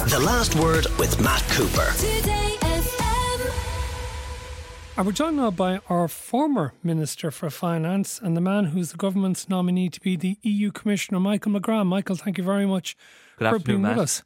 The Last Word with Matt Cooper. We're joined now by our former Minister for Finance and the man who's the government's nominee to be the EU Commissioner, Michael McGrath. Michael, thank you very much for being with us.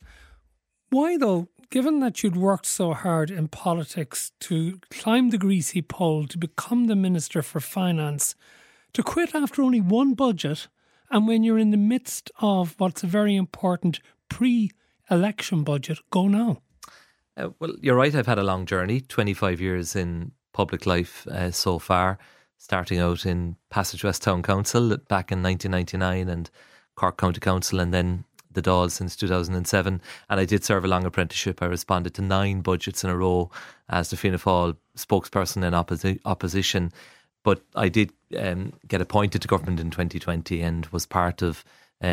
Why though, given that you'd worked so hard in politics to climb the greasy pole to become the Minister for Finance, to quit after only one budget and when you're in the midst of what's a very important pre-election budget, go now? Well, you're right, I've had a long journey, 25 years in public life so far, starting out in Passage West Town Council back in 1999 and Cork County Council and then the Dáil since 2007. And I did serve a long apprenticeship. I responded to 9 budgets in a row as the Fianna Fáil spokesperson in opposition. But I did get appointed to government in 2020 and was part of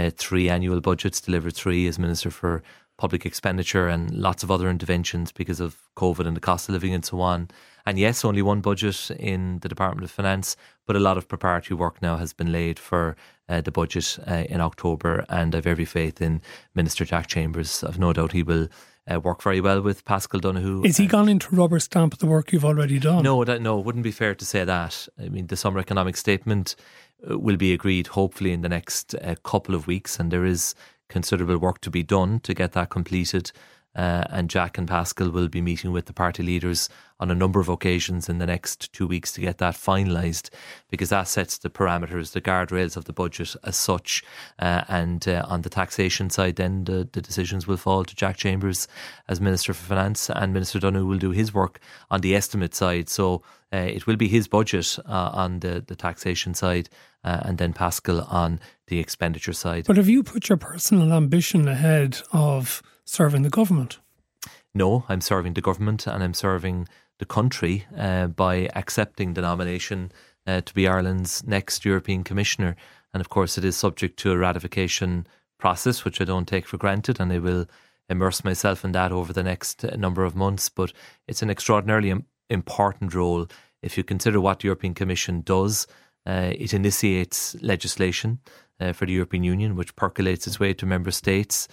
3 annual budgets, delivered 3 as Minister for Public Expenditure and lots of other interventions because of COVID and the cost of living and so on. And yes, only one budget in the Department of Finance, but a lot of preparatory work now has been laid for the budget in October, and I've every faith in Minister Jack Chambers. I've no doubt he will work very well with Paschal Donohoe. Is he gone into rubber stamp the work you've already done? No, it wouldn't be fair to say that. I mean, the summer economic statement will be agreed hopefully in the next couple of weeks, and there is considerable work to be done to get that completed. And Jack and Paschal will be meeting with the party leaders on a number of occasions in the next 2 weeks to get that finalised, because that sets the parameters, the guardrails of the budget as such. And on the taxation side, then the decisions will fall to Jack Chambers as Minister for Finance, and Minister Donohoe will do his work on the estimate side. So it will be his budget on the taxation side, and then Paschal on the expenditure side. But have you put your personal ambition ahead of serving the government? No, I'm serving the government and I'm serving the country by accepting the nomination to be Ireland's next European Commissioner. And of course it is subject to a ratification process, which I don't take for granted, and I will immerse myself in that over the next number of months. But it's an extraordinarily important role. If you consider what the European Commission does, it initiates legislation for the European Union, which percolates its way to member states.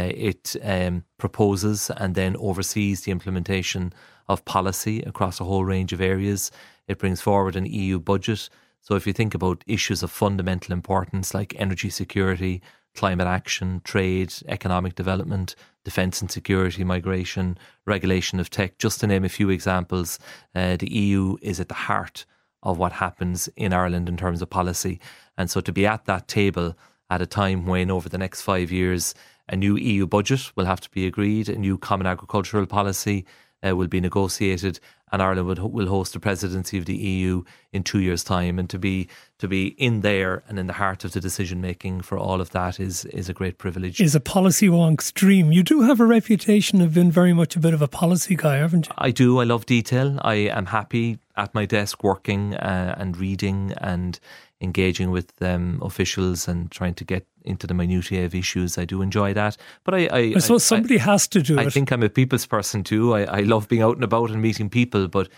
It proposes and then oversees the implementation of policy across a whole range of areas. It brings forward an EU budget. So if you think about issues of fundamental importance like energy security, climate action, trade, economic development, defence and security, migration, regulation of tech, just to name a few examples, the EU is at the heart of what happens in Ireland in terms of policy. And so to be at that table at a time when over the next 5 years a new EU budget will have to be agreed, a new common agricultural policy will be negotiated, and Ireland will host the presidency of the EU in 2 years' time. And to be in there and in the heart of the decision making for all of that is a great privilege. Is a policy wonk's dream. You do have a reputation of being very much a bit of a policy guy, haven't you? I do. I love detail. I am happy at my desk working and reading and engaging with officials and trying to get into the minutiae of issues. I do enjoy that. But I suppose somebody has to do it. I think I'm a people's person too. I love being out and about and meeting people, but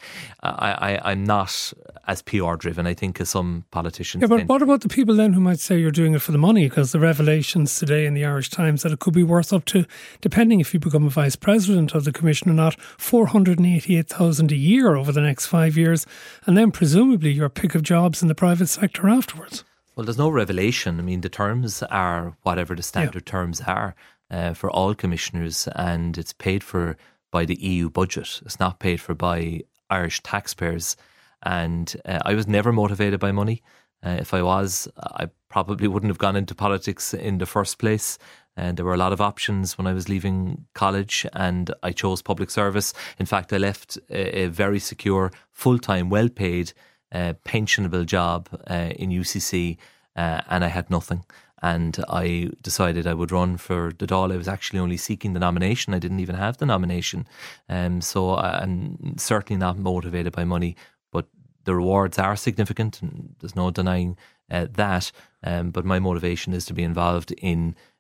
I'm not as PR driven, I think, as some politicians. Yeah, but what about the people then who might say you're doing it for the money? Because the revelations today in the Irish Times that it could be worth up to, depending if you become a vice president of the Commission or not, $488,000 a year over the next 5 years, and then presumably your pick of jobs in the private sector afterwards. Well, there's no revelation. I mean, the terms are whatever the standard terms are for all commissioners, and it's paid for by the EU budget. It's not paid for by Irish taxpayers. And I was never motivated by money. If I was, I probably wouldn't have gone into politics in the first place. And there were a lot of options when I was leaving college, and I chose public service. In fact, I left a very secure, full-time, well-paid, pensionable job in UCC, and I had nothing. And I decided I would run for the Dáil. I was actually only seeking the nomination. I didn't even have the nomination. So I'm certainly not motivated by money, but the rewards are significant, and there's no denying that. But my motivation is to be involved in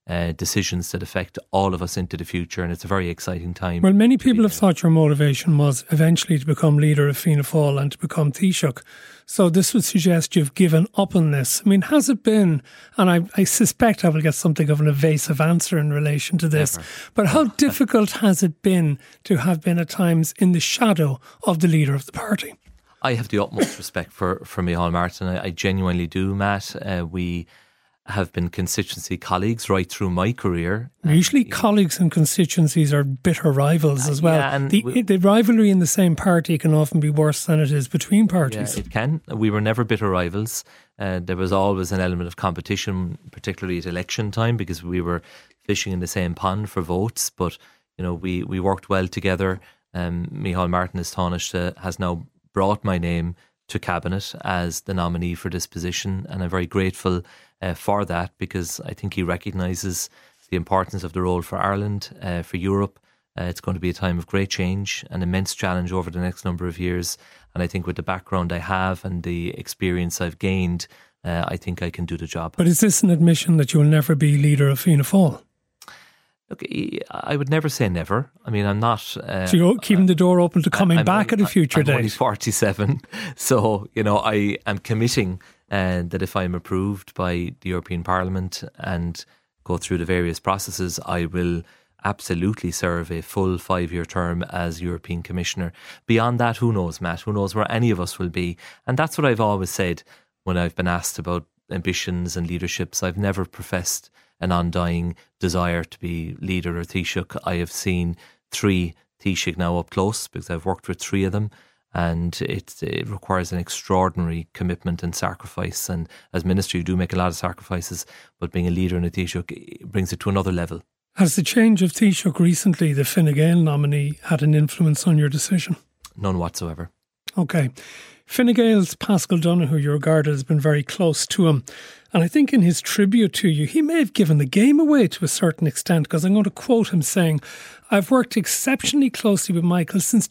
decisions that affect all of us into the future, and it's a very exciting time. Well, many people have thought your motivation was eventually to become leader of Fianna Fáil and to become Taoiseach. So this would suggest you've given up on this. I mean, has it been, and I suspect I will get something of an evasive answer in relation to this, but how difficult has it been to have been at times in the shadow of the leader of the party? I have the utmost respect for Micheál Martin. I genuinely do, Matt. We have been constituency colleagues right through my career. Usually colleagues and constituencies are bitter rivals as well. Yeah, and the rivalry in the same party can often be worse than it is between parties. Yeah, it can. We were never bitter rivals. There was always an element of competition, particularly at election time, because we were fishing in the same pond for votes. But, we worked well together. Micheál Martin as Taoiseach has now brought my name to Cabinet as the nominee for this position, and I'm very grateful for that, because I think he recognises the importance of the role for Ireland, for Europe. It's going to be a time of great change, an immense challenge over the next number of years, and I think with the background I have and the experience I've gained, I think I can do the job. But is this an admission that you will never be leader of Fianna Fáil? Look, I would never say never. I mean, I'm not... so you're keeping the door open to coming back at a future date? I'm only 47. So, I am committing that if I'm approved by the European Parliament and go through the various processes, I will absolutely serve a full 5-year term as European Commissioner. Beyond that, who knows, Matt? Who knows where any of us will be? And that's what I've always said when I've been asked about ambitions and leaderships. I've never professed an undying desire to be leader or Taoiseach. I have seen 3 Taoiseach now up close, because I've worked with 3 of them, and it requires an extraordinary commitment and sacrifice. And as Minister, you do make a lot of sacrifices, but being a leader and a Taoiseach brings it to another level. Has the change of Taoiseach recently, the Fine Gael nominee, had an influence on your decision? None whatsoever. Okay. Fine Gael's Paschal Donohoe, you regarded as been very close to him. And I think in his tribute to you, he may have given the game away to a certain extent, because I'm going to quote him saying, "I've worked exceptionally closely with Michael since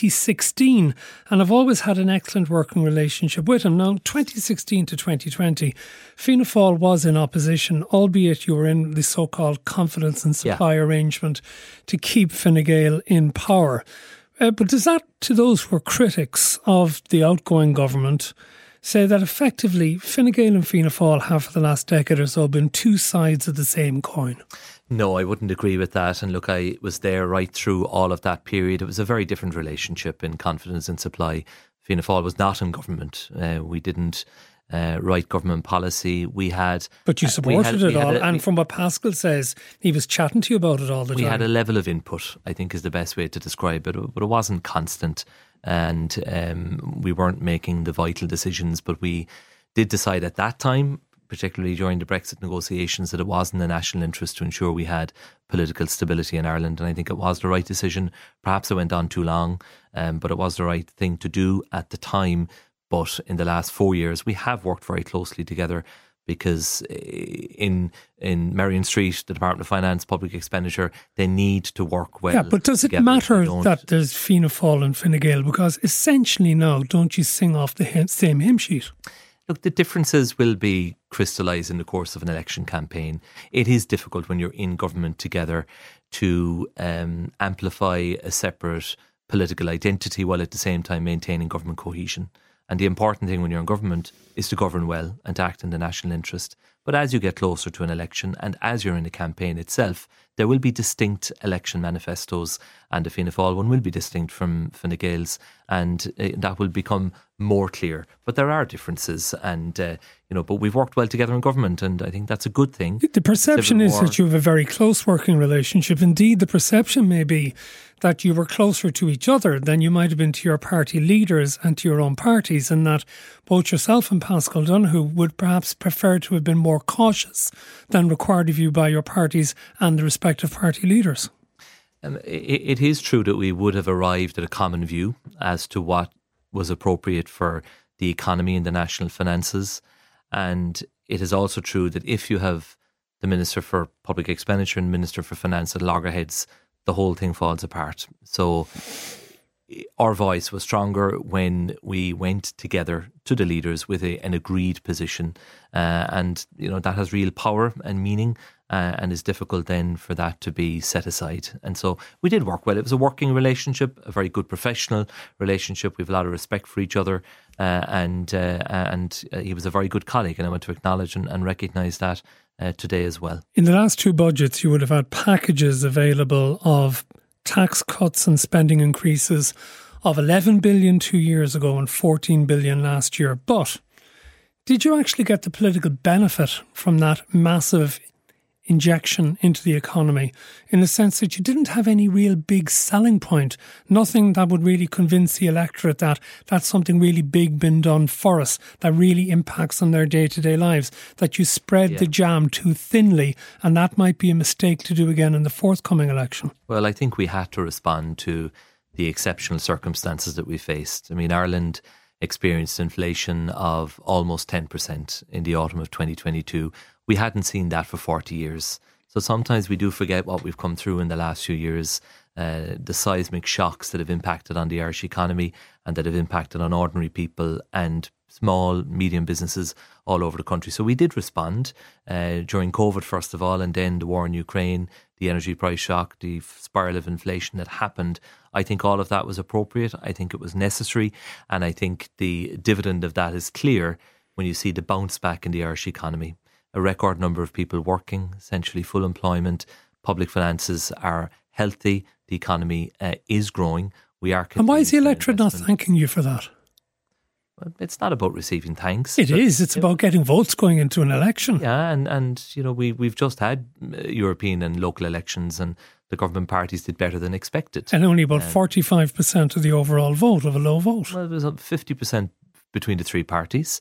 2016, and I've always had an excellent working relationship with him." Now, 2016 to 2020, Fianna Fáil was in opposition, albeit you were in the so-called confidence and supply arrangement to keep Fine Gael in power. But does that, to those who are critics of the outgoing government, say that effectively Fine Gael and Fianna Fáil have for the last decade or so been two sides of the same coin? No, I wouldn't agree with that. And look, I was there right through all of that period. It was a very different relationship in confidence and supply. Fianna Fáil was not in government. We didn't write government policy. We had... But you supported it all. And from what Paschal says, he was chatting to you about it all the time. We had a level of input, I think is the best way to describe it. But it wasn't constant. And we weren't making the vital decisions. But we did decide at that time, particularly during the Brexit negotiations, that it was in the national interest to ensure we had political stability in Ireland. And I think it was the right decision. Perhaps it went on too long, but it was the right thing to do at the time. But in the last 4 years, we have worked very closely together, because in Merrion Street, the Department of Finance, public expenditure, they need to work well. Yeah, but does it matter that there's Fianna Fáil and Fine Gael? Because essentially now, don't you sing off the same hymn sheet? Look, the differences will be crystallised in the course of an election campaign. It is difficult when you're in government together to amplify a separate political identity while at the same time maintaining government cohesion. And the important thing when you're in government is to govern well and to act in the national interest. But as you get closer to an election and as you're in a campaign itself, there will be distinct election manifestos, and the Fianna Fáil one will be distinct from Fine Gael's, and that will become more clear. But there are differences, and but we've worked well together in government, and I think that's a good thing. The perception is that you have a very close working relationship. Indeed, the perception may be that you were closer to each other than you might have been to your party leaders and to your own parties, and that both yourself and Paschal Donohoe would perhaps prefer to have been more cautious than required of you by your parties and the respective party leaders. It is true that we would have arrived at a common view as to what was appropriate for the economy and the national finances. And it is also true that if you have the Minister for Public Expenditure and Minister for Finance at loggerheads, the whole thing falls apart. So our voice was stronger when we went together to the leaders with an agreed position. And, that has real power and meaning. and it's difficult then for that to be set aside. And so we did work well. It was a working relationship, a very good professional relationship. We have a lot of respect for each other, and he was a very good colleague, and I want to acknowledge and recognise that today as well. In the last two budgets, you would have had packages available of tax cuts and spending increases of 11 billion 2 years ago and 14 billion last year. But did you actually get the political benefit from that massive injection into the economy, in the sense that you didn't have any real big selling point, nothing that would really convince the electorate that that's something really big been done for us, that really impacts on their day-to-day lives, that you spread the jam too thinly, and that might be a mistake to do again in the forthcoming election? Well, I think we had to respond to the exceptional circumstances that we faced. I mean, Ireland experienced inflation of almost 10% in the autumn of 2022. We hadn't seen that for 40 years. So sometimes we do forget what we've come through in the last few years, the seismic shocks that have impacted on the Irish economy and that have impacted on ordinary people and small, medium businesses all over the country. So we did respond during COVID, first of all, and then the war in Ukraine, the energy price shock, the spiral of inflation that happened. I think all of that was appropriate. I think it was necessary. And I think the dividend of that is clear when you see the bounce back in the Irish economy. A record number of people working, essentially full employment, public finances are healthy, the economy is growing. We are. And why is the electorate not thanking you for that? Well, it's not about receiving thanks. It is. It's about getting votes going into an election. Yeah, and you know, we've just had European and local elections, and the government parties did better than expected. And only about 45% of the overall vote, of a low vote. Well, it was 50% between the three parties.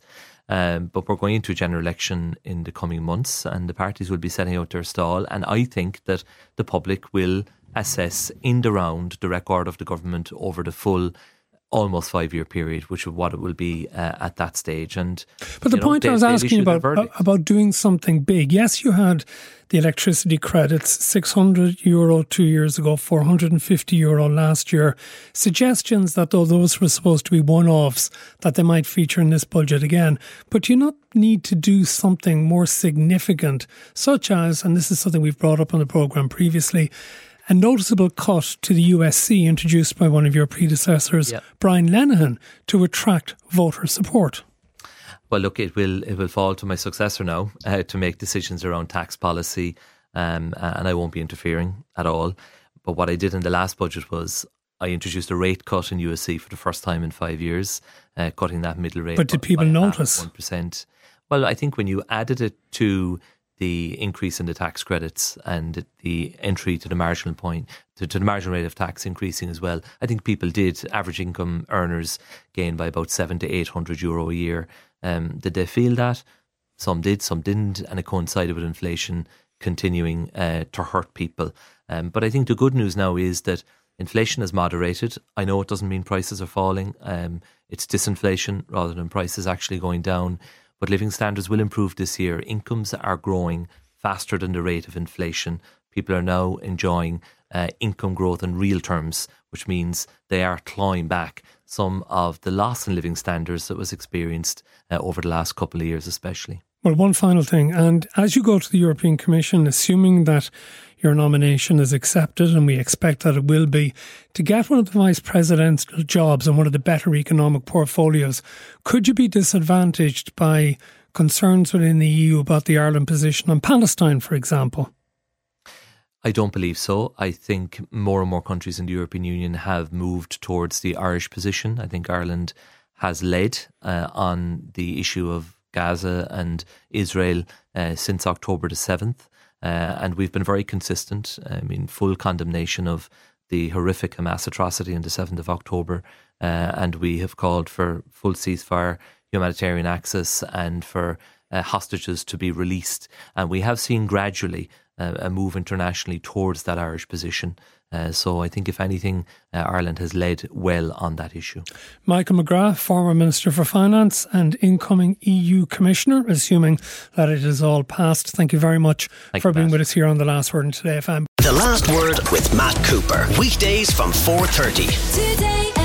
But we're going into a general election in the coming months, and the parties will be setting out their stall. And I think that the public will assess in the round the record of the government over the full almost 5-year period, which is what it will be at that stage. But the point I was asking about doing something big. Yes, you had the electricity credits, €600 2 years ago, €450 last year. Suggestions that though those were supposed to be one-offs, that they might feature in this budget again. But do you not need to do something more significant, such as, and this is something we've brought up on the programme previously, a noticeable cut to the USC introduced by one of your predecessors, Brian Lenihan, to attract voter support? Well, look, it will fall to my successor now to make decisions around tax policy, and I won't be interfering at all. But what I did in the last budget was I introduced a rate cut in USC for the first time in 5 years, cutting that middle rate. But did people notice? 1%. Well, I think when you added it to the increase in the tax credits and the entry to the marginal point, to the marginal rate of tax increasing as well, I think people did. Average income earners gained by about €700 to €800 a year. Did they feel that? Some did, some didn't, and it coincided with inflation continuing to hurt people. But I think the good news now is that inflation has moderated. I know it doesn't mean prices are falling. It's disinflation rather than prices actually going down. But living standards will improve this year. Incomes are growing faster than the rate of inflation. People are now enjoying income growth in real terms, which means they are clawing back some of the loss in living standards that was experienced over the last couple of years especially. Well, one final thing, and as you go to the European Commission, assuming that your nomination is accepted, and we expect that it will be, to get one of the vice presidential jobs and one of the better economic portfolios, could you be disadvantaged by concerns within the EU about the Ireland position on Palestine, for example? I don't believe so. I think more and more countries in the European Union have moved towards the Irish position. I think Ireland has led on the issue of Gaza and Israel since October the 7th. And we've been very consistent. I mean, full condemnation of the horrific Hamas atrocity on the 7th of October. And we have called for full ceasefire, humanitarian access, and for hostages to be released. And we have seen gradually a move internationally towards that Irish position. So I think, if anything, Ireland has led well on that issue. Michael McGrath, former Minister for Finance and incoming EU Commissioner, assuming that it is all passed. Thank you very much for being with us here on The Last Word in Today FM. The Last Word with Matt Cooper. Weekdays from 4:30. Today